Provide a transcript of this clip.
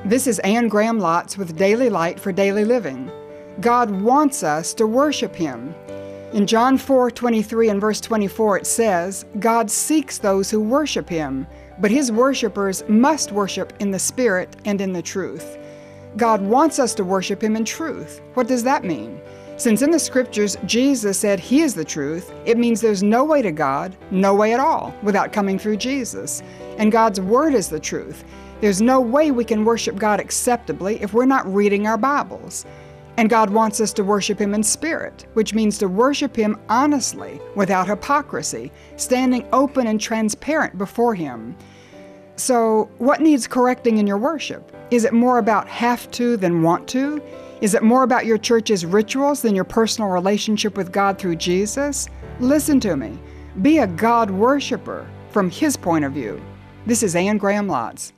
This is Anne Graham Lotz with Daily Light for Daily Living. God wants us to worship Him. In John 4:23 and verse 24 it says, God seeks those who worship Him, but His worshipers must worship in the Spirit and in the truth. God wants us to worship Him in truth. What does that mean? Since in the Scriptures Jesus said He is the truth, it means there's no way to God, no way at all, without coming through Jesus. And God's Word is the truth. There's no way we can worship God acceptably if we're not reading our Bibles. And God wants us to worship Him in spirit, which means to worship Him honestly, without hypocrisy, standing open and transparent before Him. So, what needs correcting in your worship? Is it more about have to than want to? Is it more about your church's rituals than your personal relationship with God through Jesus? Listen to me. Be a God worshiper from His point of view. This is Anne Graham Lotz.